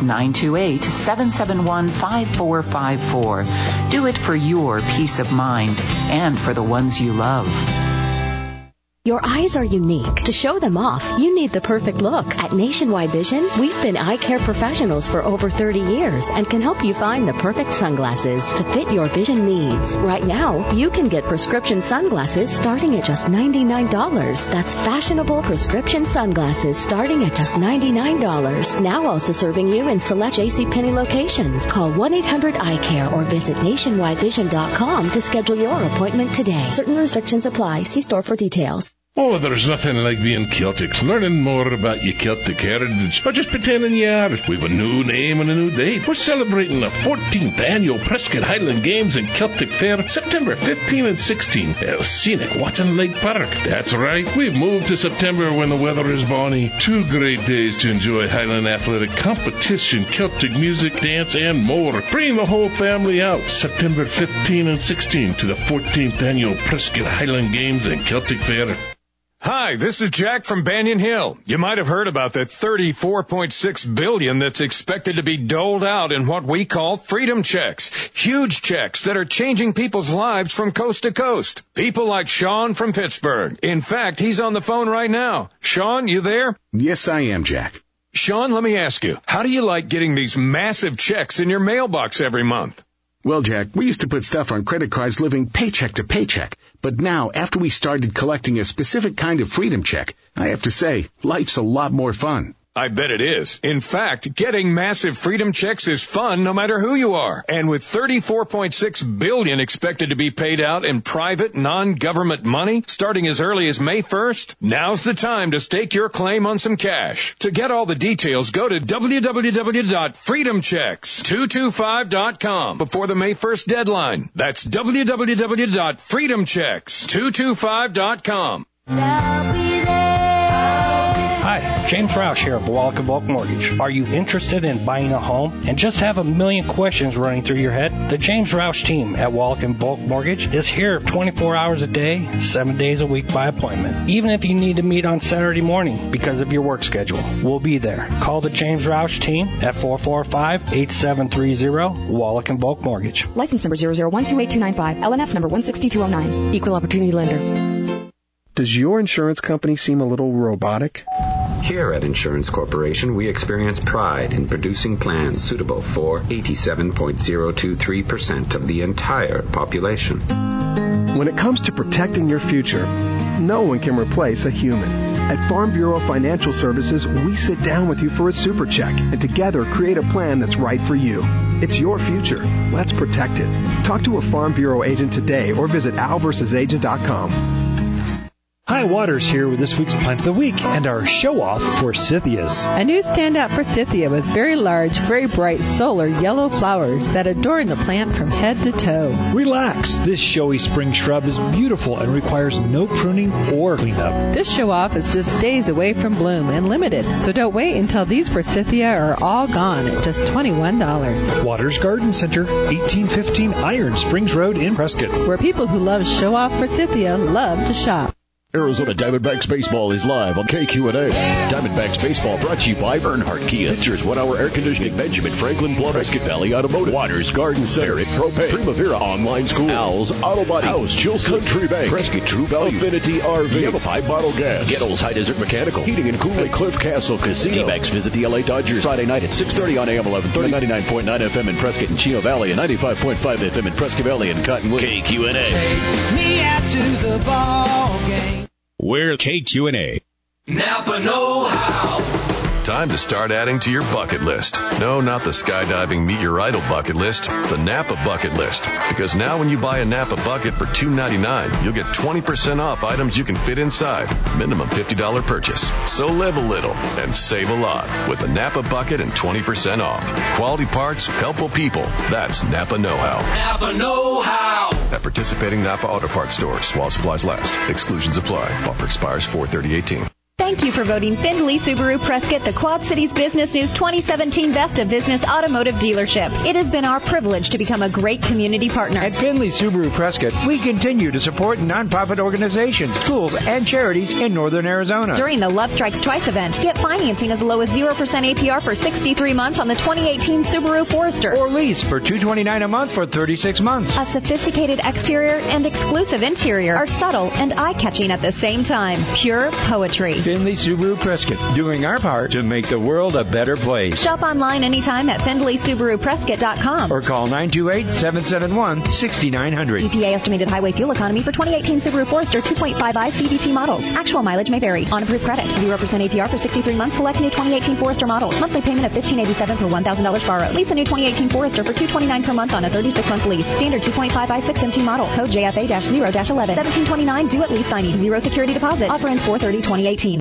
928-771-5454. Do it for your peace of mind and for the ones you love. Your eyes are unique. To show them off, you need the perfect look. At Nationwide Vision, we've been eye care professionals for over 30 years and can help you find the perfect sunglasses to fit your vision needs. Right now, you can get prescription sunglasses starting at just $99. That's fashionable prescription sunglasses starting at just $99. Now also serving you in select JCPenney locations. Call 1-800-EYECARE or visit nationwidevision.com to schedule your appointment today. Certain restrictions apply. See store for details. Oh, there's nothing like being Celtics. Learning more about your Celtic heritage, or just pretending you are. We've a new name and a new date. We're celebrating the 14th annual Prescott Highland Games and Celtic Fair, September 15 and 16, at scenic Watson Lake Park. That's right, we've moved to September when the weather is balmy. 2 great days to enjoy Highland athletic competition, Celtic music, dance, and more. Bring the whole family out, September 15 and 16, to the 14th annual Prescott Highland Games and Celtic Fair. Hi, this is Jack from Banyan Hill. You might have heard about that $34.6 billion that's expected to be doled out in what we call freedom checks. Huge checks that are changing people's lives from coast to coast. People like Sean from Pittsburgh. In fact, he's on the phone right now. Sean, you there? Yes, I am, Jack. Sean, let me ask you, how do you like getting these massive checks in your mailbox every month? Well, Jack, we used to put stuff on credit cards living paycheck to paycheck. But now, after we started collecting a specific kind of freedom check, I have to say, life's a lot more fun. I bet it is. In fact, getting massive freedom checks is fun no matter who you are. And with $34.6 billion expected to be paid out in private, non-government money starting as early as May 1st, now's the time to stake your claim on some cash. To get all the details, go to www.freedomchecks225.com before the May 1st deadline. That's www.freedomchecks225.com. Hi, James Roush here of Wallach & Volk Mortgage. Are you interested in buying a home and just have a million questions running through your head? The James Roush team at Wallach & Volk Mortgage is here 24 hours a day, 7 days a week by appointment. Even if you need to meet on Saturday morning because of your work schedule, we'll be there. Call the James Roush team at 445-8730, Wallach & Volk Mortgage. License number 0012825, LNS number 16209, Equal Opportunity Lender. Does your insurance company seem a little robotic? Here at Insurance Corporation, we experience pride in producing plans suitable for 87.023% of the entire population. When it comes to protecting your future, no one can replace a human. At Farm Bureau Financial Services, we sit down with you for a super check and together create a plan that's right for you. It's your future. Let's protect it. Talk to a Farm Bureau agent today or visit alversusagent.com. Hi, Waters here with this week's Plant of the Week and our show-off for Forsythias. A new standout forsythia with very large, very bright solar yellow flowers that adorn the plant from head to toe. Relax. This showy spring shrub is beautiful and requires no pruning or cleanup. This show-off is just days away from bloom and limited, so don't wait until these forsythia are all gone at just $21. Waters Garden Center, 1815 Iron Springs Road in Prescott. Where people who love show-off forsythia love to shop. Arizona Diamondbacks Baseball is live on KQNA. Diamondbacks Baseball brought to you by Earnhardt Kia. Pictures 1 Hour Air Conditioning, Benjamin Franklin Plumbing, Prescott Valley Automotive, Waters Garden Center, Propane, Primavera Online School, Owls Auto Body, House Chilson, Country Bank, Prescott True Value, Affinity RV, Yavapai Bottle Gas, Gettles High Desert Mechanical, Heating and Cooling, Cliff Castle Casino. D-backs visit the LA Dodgers Friday night at 6:30 on AM 1130, 99.9 FM in Prescott and Chino Valley, and 95.5 FM in Prescott Valley and Cottonwood. KQNA. Take me out to the ball game. We're KQNA. Napa know-how. Time to start adding to your bucket list. No, not the skydiving meet your idol bucket list, the Napa bucket list. Because now when you buy a Napa bucket for $2.99, you'll get 20% off items you can fit inside. Minimum $50 purchase. So live a little and save a lot with the Napa bucket and 20% off. Quality parts, helpful people. That's Napa know-how. Napa know-how. At participating Napa Auto Parts stores while supplies last. Exclusions apply. Offer expires 4/30/18. Thank you for voting Findlay Subaru Prescott the Quad Cities Business News 2017 Best of Business Automotive Dealership. It has been our privilege to become a great community partner. At Findlay Subaru Prescott, we continue to support nonprofit organizations, schools, and charities in northern Arizona. During the Love Strikes Twice event, get financing as low as 0% APR for 63 months on the 2018 Subaru Forester. Or lease for $229 a month for 36 months. A sophisticated exterior and exclusive interior are subtle and eye-catching at the same time. Pure poetry. Findlay Subaru Prescott, doing our part to make the world a better place. Shop online anytime at FindlaySubaruPrescott.com. Or call 928-771-6900. EPA estimated highway fuel economy for 2018 Subaru Forester 2.5i CVT models. Actual mileage may vary. On approved credit. 0% APR for 63 months. Select new 2018 Forester models. Monthly payment of $1,587 per $1,000 borrowed. Lease a new 2018 Forester for $229 per month on a 36-month lease. Standard 2.5i 6MT model. Code JFA-0-11. 1729 due at lease signing. Zero security deposit. Offer ends 4/30/2018.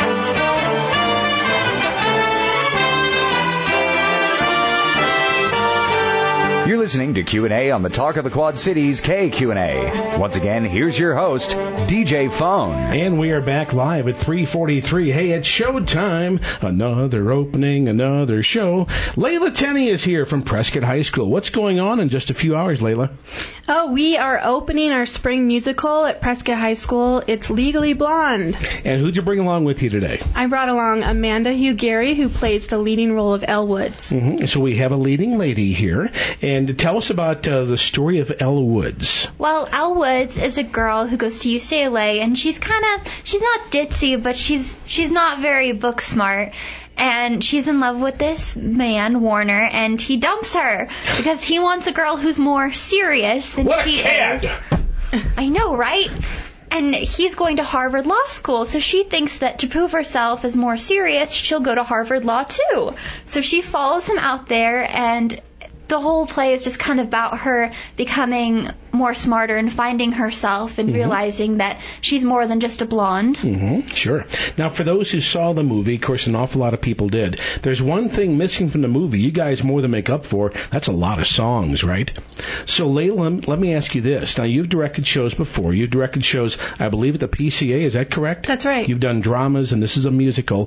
You're listening to Q&A on the Talk of the Quad Cities, KQNA. Once again, here's your host, DJ Phone. And we are back live at 3:43. Hey, it's showtime. Another opening, another show. Layla Tenney is here from Prescott High School. What's going on in just a few hours, Layla? Oh, we are opening our spring musical at Prescott High School. It's Legally Blonde. And who'd you bring along with you today? I brought along Amanda Hugh-Gary, who plays the leading role of Elle Woods. Mm-hmm. So we have a leading lady here. And tell us about the story of Elle Woods. Well, Elle Woods is a girl who goes to UCLA, and she's not ditzy, but she's not very book smart. And she's in love with this man, Warner, and he dumps her because he wants a girl who's more serious than she is. I know, right? And he's going to Harvard Law School, so she thinks that to prove herself as more serious, she'll go to Harvard Law too. So she follows him out there, and the whole play is just kind of about her becoming more smarter and finding herself and realizing that she's more than just a blonde. Mm-hmm. Sure. Now, for those who saw the movie, of course, an awful lot of people did. There's one thing missing from the movie you guys more than make up for. That's a lot of songs, right? So, Layla, let me ask you this. Now, you've directed shows before. You've directed shows, I believe, at the PCA. Is that correct? That's right. You've done dramas, and this is a musical.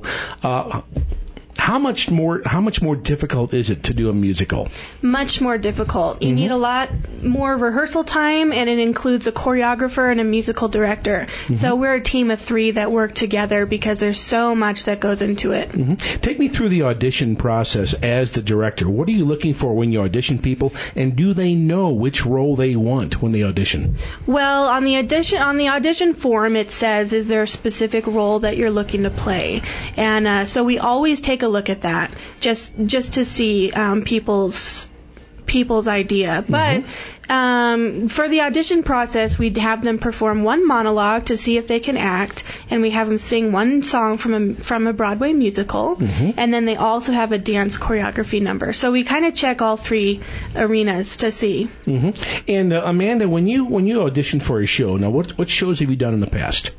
How much more difficult is it to do a musical? Much more difficult. You need a lot more rehearsal time, and it includes a choreographer and a musical director. So we're a team of 3 that work together because there's so much that goes into it. Take me through the audition process as the director. What are you looking for when you audition people, and do they know which role they want when they audition? Well, on the audition form, it says, is there a specific role that you're looking to play? And so we always take a look at that just to see people's idea. But for the audition process, we'd have them perform one monologue to see if they can act, and we have them sing one song from a Broadway musical, and then they also have a dance choreography number. So we kind of check all 3 arenas to see. And Amanda, when you audition for a show, now what shows have you done in the past?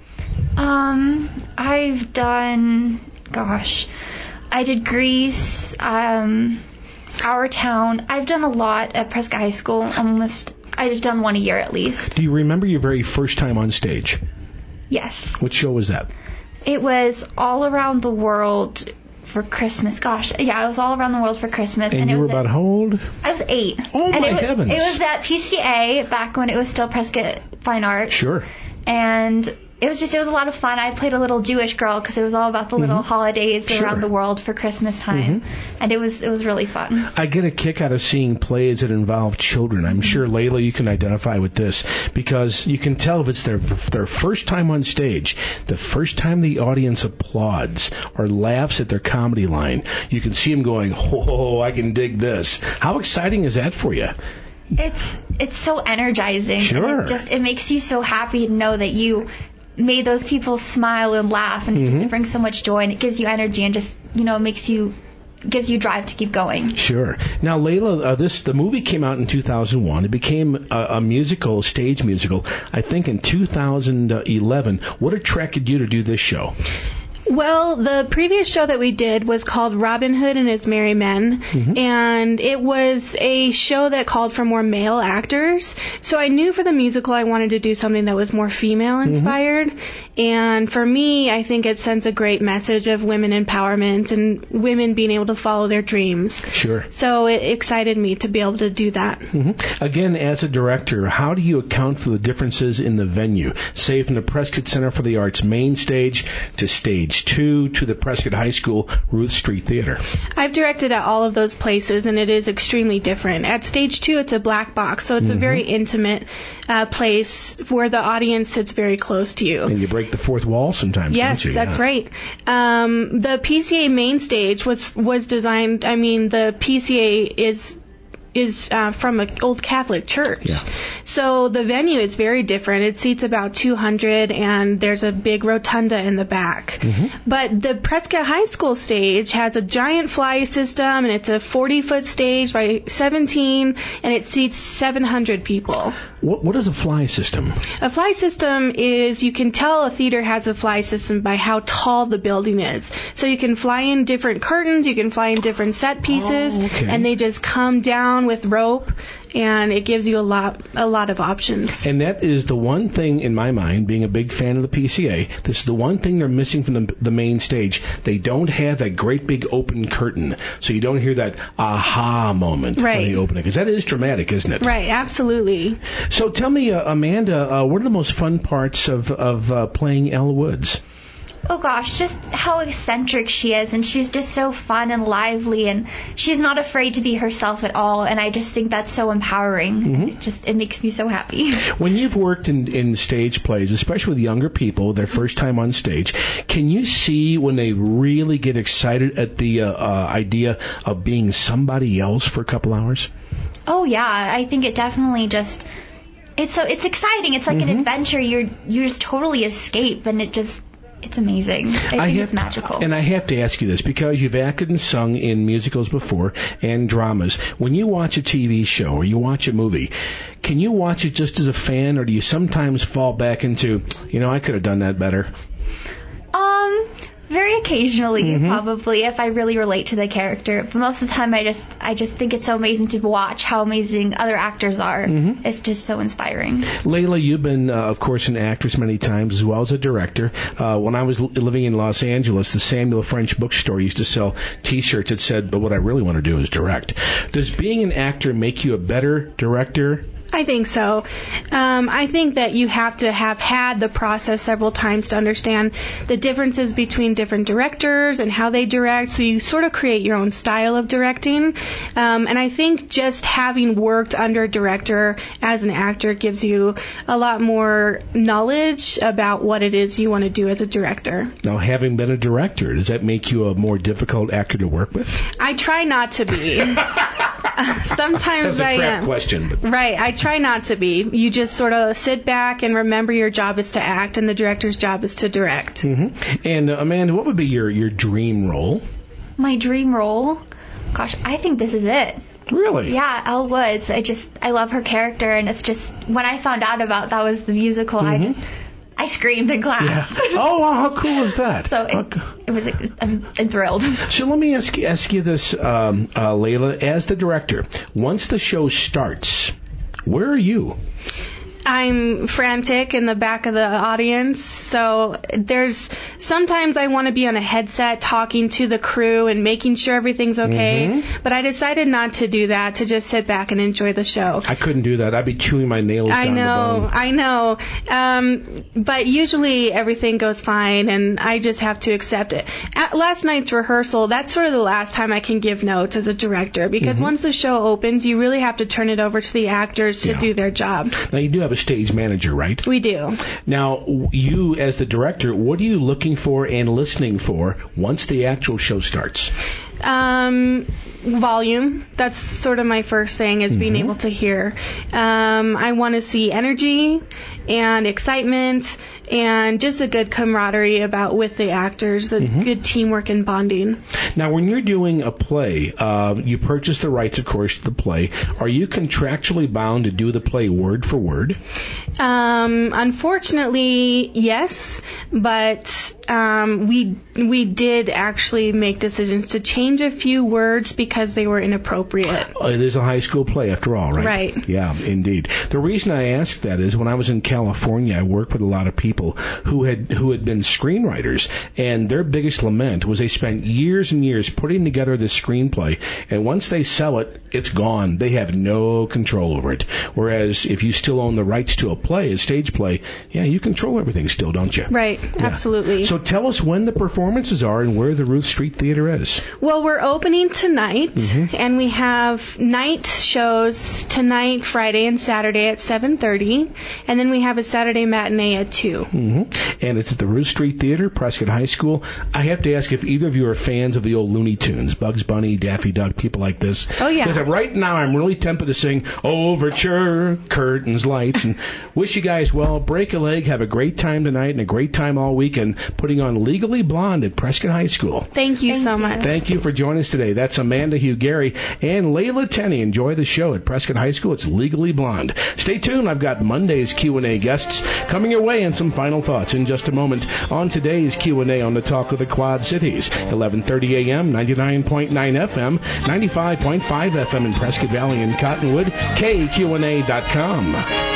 I've done, I did Grease, Our Town. I've done a lot at Prescott High School. I've done one a year at least. Do you remember your very first time on stage? Yes. What show was that? It was All Around the World for Christmas. It was All Around the World for Christmas. And you were about how old? I was 8. Oh, my heavens. It was at PCA back when it was still Prescott Fine Arts. Sure. And it was a lot of fun. I played a little Jewish girl because it was all about the little holidays around the world for Christmas time, and it was really fun. I get a kick out of seeing plays that involve children. I'm sure, Layla, you can identify with this because you can tell if it's their first time on stage, the first time the audience applauds or laughs at their comedy line. You can see them going, "Oh, I can dig this." How exciting is that for you? It's so energizing. Sure. And it makes you so happy to know that you made those people smile and laugh, and it brings so much joy, and it gives you energy, and just, gives you drive to keep going. Sure. Now, Layla, the movie came out in 2001. It became a stage musical, I think in 2011. What attracted you to do this show? Well, the previous show that we did was called Robin Hood and His Merry Men, and it was a show that called for more male actors. So I knew for the musical I wanted to do something that was more female-inspired, and for me, I think it sends a great message of women empowerment and women being able to follow their dreams. Sure. So it excited me to be able to do that. Again, as a director, how do you account for the differences in the venue, say from the Prescott Center for the Arts main stage to Stage 2 to the Prescott High School Ruth Street Theater? I've directed at all of those places, and it is extremely different. At Stage 2, it's a black box, so it's a very intimate place where the audience sits very close to you. And you break the fourth wall sometimes, yes, don't you? That's right. The PCA main stage was designed, the PCA is from an old Catholic church. Yeah. So the venue is very different. It seats about 200, and there's a big rotunda in the back. But the Prescott High School stage has a giant fly system, and it's a 40-foot stage by 17, and it seats 700 people. What is a fly system? A fly system is, you can tell a theater has a fly system by how tall the building is. So you can fly in different curtains, you can fly in different set pieces, and they just come down with rope, and it gives you a lot of options. And that is the one thing, in my mind, being a big fan of the PCA, this is the one thing they're missing from the main stage. They don't have that great big open curtain, so you don't hear that aha moment when they open it, because that is dramatic, isn't it? Right, absolutely. So tell me, Amanda, what are the most fun parts of playing Elle Woods? Oh gosh, just how eccentric she is, and she's just so fun and lively, and she's not afraid to be herself at all, and I just think that's so empowering. It makes me so happy. When you've worked in stage plays, especially with younger people, their first time on stage, can you see when they really get excited at the idea of being somebody else for a couple hours? Oh yeah, I think it definitely it's exciting. It's like an adventure. You just totally escape, and it's amazing. I think it's magical. And I have to ask you this, because you've acted and sung in musicals before and dramas. When you watch a TV show or you watch a movie, can you watch it just as a fan, or do you sometimes fall back into, I could have done that better? Very occasionally, probably, if I really relate to the character. But most of the time, I just think it's so amazing to watch how amazing other actors are. It's just so inspiring. Layla, you've been, of course, an actress many times, as well as a director. When I was living in Los Angeles, the Samuel French bookstore used to sell T-shirts that said, "But what I really want to do is direct." Does being an actor make you a better director? I think so. I think that you have to have had the process several times to understand the differences between different directors and how they direct, so you sort of create your own style of directing. And I think just having worked under a director as an actor gives you a lot more knowledge about what it is you want to do as a director. Now, having been a director, does that make you a more difficult actor to work with? I try not to be. Sometimes I am. That's a trap question. But. Right. I try not to be. You just sort of sit back and remember your job is to act, and the director's job is to direct. And Amanda, what would be your dream role? My dream role? Gosh, I think this is it. Really? Yeah, Elle Woods. I love her character, and it's just, when I found out about that was the musical, I screamed in class. Yeah. Oh, wow, how cool is that? So it was, I'm thrilled. So let me ask you this, Layla, as the director, once the show starts, where are you? I'm frantic in the back of the audience, so sometimes I want to be on a headset talking to the crew and making sure everything's okay, but I decided not to do that, to just sit back and enjoy the show. I couldn't do that. I'd be chewing my nails down the bone. I know. But usually everything goes fine, and I just have to accept it. At last night's rehearsal, that's sort of the last time I can give notes as a director, because once the show opens, you really have to turn it over to the actors to do their job. Now, you do have a stage manager, right? We do. Now, you as the director, what are you looking for and listening for once the actual show starts? Volume. That's sort of my first thing, is being able to hear. I want to see energy and excitement and just a good camaraderie with the actors, a good teamwork and bonding. Now, when you're doing a play, you purchase the rights, of course, to the play. Are you contractually bound to do the play word for word? Unfortunately, yes, but we did actually make decisions to change a few words because they were inappropriate. It is a high school play, after all, right? Right. Yeah, indeed. The reason I ask that is when I was in California, I worked with a lot of people who had been screenwriters, and their biggest lament was they spent years and years putting together this screenplay, and once they sell it, it's gone. They have no control over it. Whereas if you still own the rights to a play, a stage play, you control everything still, don't you? Right, absolutely. So tell us when the performances are and where the Ruth Street Theater is. Well, we're opening tonight, and we have night shows tonight, Friday and Saturday at 7:30, and then we have a Saturday matinee at 2. And it's at the Ruth Street Theater, Prescott High School. I have to ask if either of you are fans of the old Looney Tunes, Bugs Bunny, Daffy Duck, people like this. Oh, yeah. Because right now I'm really tempted to sing Overture, Curtains, Lights, and wish you guys well. Break a leg, have a great time tonight and a great time all weekend putting on Legally Blonde at Prescott High School. Thank you so much. Thank you for joining us today. That's Amanda Hugh-Gary and Layla Tenney. Enjoy the show at Prescott High School. It's Legally Blonde. Stay tuned. I've got Monday's Q&A guests coming your way and some final thoughts in just a moment on today's Q&A on the Talk of the Quad Cities. 11:30 a.m., 99.9 FM, 95.5 FM in Prescott Valley and Cottonwood, KQNA.com.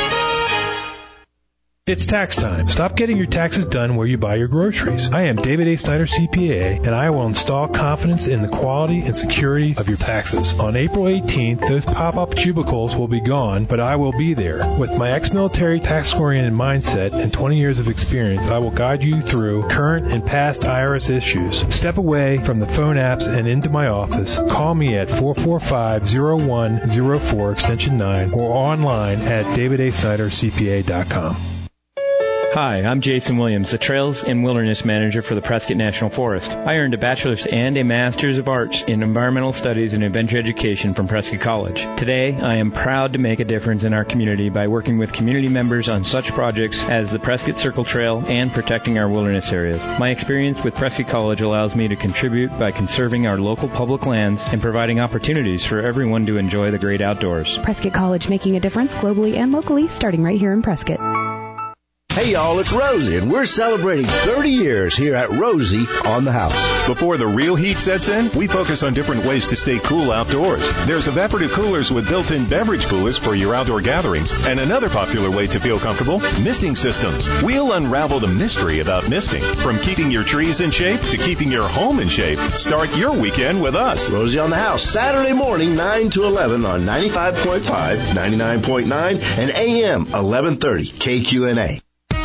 It's tax time. Stop getting your taxes done where you buy your groceries. I am David A. Snyder, CPA, and I will install confidence in the quality and security of your taxes. On April 18th, those pop-up cubicles will be gone, but I will be there. With my ex-military tax-oriented mindset and 20 years of experience, I will guide you through current and past IRS issues. Step away from the phone apps and into my office. Call me at 445-0104 extension 9 or online at davidasnydercpa.com. Hi, I'm Jason Williams, the Trails and Wilderness Manager for the Prescott National Forest. I earned a Bachelor's and a Master's of Arts in Environmental Studies and Adventure Education from Prescott College. Today, I am proud to make a difference in our community by working with community members on such projects as the Prescott Circle Trail and protecting our wilderness areas. My experience with Prescott College allows me to contribute by conserving our local public lands and providing opportunities for everyone to enjoy the great outdoors. Prescott College, making a difference globally and locally, starting right here in Prescott. Hey y'all, it's Rosie, and we're celebrating 30 years here at Rosie on the House. Before the real heat sets in, we focus on different ways to stay cool outdoors. There's evaporative coolers with built-in beverage coolers for your outdoor gatherings, and another popular way to feel comfortable, misting systems. We'll unravel the mystery about misting. From keeping your trees in shape to keeping your home in shape, start your weekend with us. Rosie on the House, Saturday morning, 9 to 11 on 95.5, 99.9, and AM 1130 KQNA.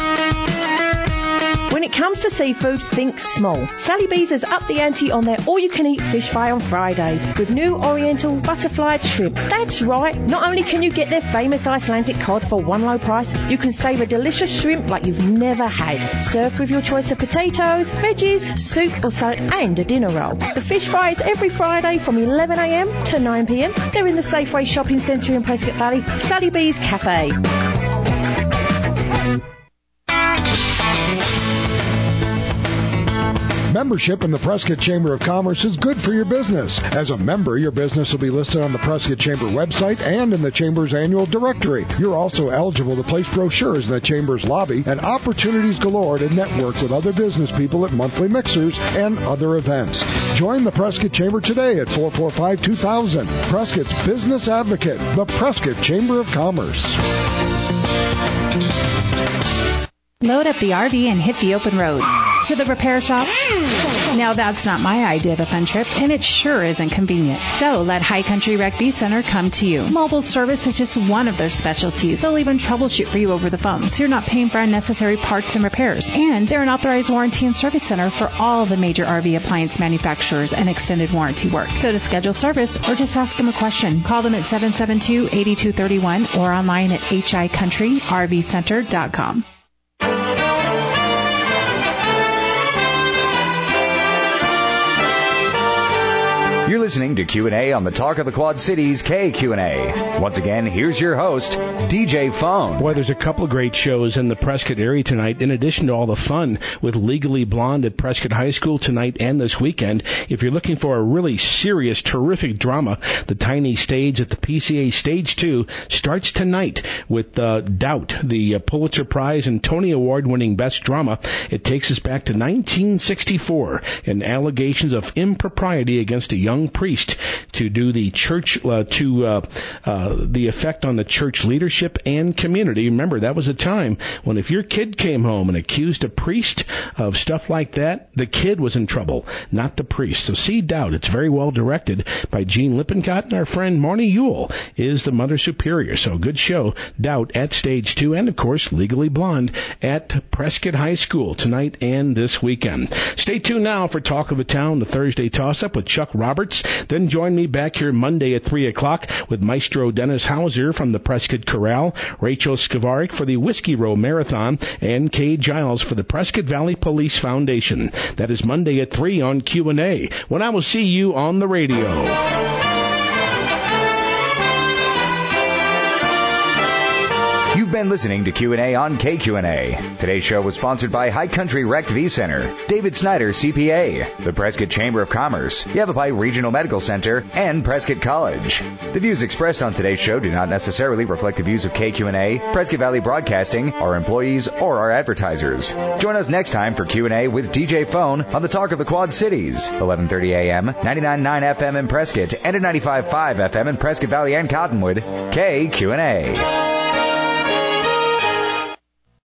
When it comes to seafood, think small. Sally B's has upped the ante on their all-you-can-eat fish fry on Fridays with new Oriental butterfly shrimp. That's right. Not only can you get their famous Icelandic cod for one low price, you can save a delicious shrimp like you've never had. Served with your choice of potatoes, veggies, soup or salad and a dinner roll. The fish fry is every Friday from 11 a.m. to 9 p.m. They're in the Safeway Shopping Centre in Prescott Valley, Sally B's Cafe. Membership in the Prescott Chamber of Commerce is good for your business. As a member, your business will be listed on the Prescott Chamber website and in the Chamber's annual directory. You're also eligible to place brochures in the Chamber's lobby and opportunities galore to network with other business people at monthly mixers and other events. Join the Prescott Chamber today at 445-2000. Prescott's Business Advocate, the Prescott Chamber of Commerce. Load up the RV and hit the open road. To the repair shop? Now that's not my idea of a fun trip, and it sure isn't convenient. So let High Country Rec V Center come to you. Mobile service is just one of their specialties. They'll even troubleshoot for you over the phone, so you're not paying for unnecessary parts and repairs. And they're an authorized warranty and service center for all the major RV appliance manufacturers and extended warranty work. So to schedule service or just ask them a question, call them at 772-8231 or online at hicountryrvcenter.com. You're listening to Q&A on the Talk of the Quad Cities KQNA. Once again, here's your host, DJ Phone. Boy, there's a couple of great shows in the Prescott area tonight, in addition to all the fun with Legally Blonde at Prescott High School tonight and this weekend. If you're looking for a really serious, terrific drama, the Tiny Stage at the PCA Stage 2 starts tonight with Doubt, the Pulitzer Prize and Tony Award-winning Best Drama. It takes us back to 1964 and allegations of impropriety against a young priest to do the church the effect on the church leadership and community. Remember, that was a time when if your kid came home and accused a priest of stuff like that, the kid was in trouble, not the priest. So see Doubt. It's very well directed by Gene Lippincott, and our friend Marnie Ewell is the Mother Superior. So good show. Doubt at Stage 2, and of course Legally Blonde at Prescott High School tonight and this weekend. Stay tuned now for Talk of the Town, the Thursday toss-up with Chuck Roberts. Then join me back here Monday at 3 o'clock with Maestro Dennis Hauser from the Prescott Corral, Rachel Skavarik for the Whiskey Row Marathon, and Kay Giles for the Prescott Valley Police Foundation. That is Monday at 3 on Q&A, when I will see you on the radio. You've been listening to Q&A on KQNA. Today's show was sponsored by High Country Rec V Center, David Snyder CPA, the Prescott Chamber of Commerce, Yavapai Regional Medical Center, and Prescott College. The views expressed on today's show do not necessarily reflect the views of KQNA, Prescott Valley Broadcasting, our employees, or our advertisers. Join us next time for Q&A with DJ Phone on the Talk of the Quad Cities, 11:30 a.m., 99.9 FM in Prescott, and at 95.5 FM in Prescott Valley and Cottonwood. KQNA.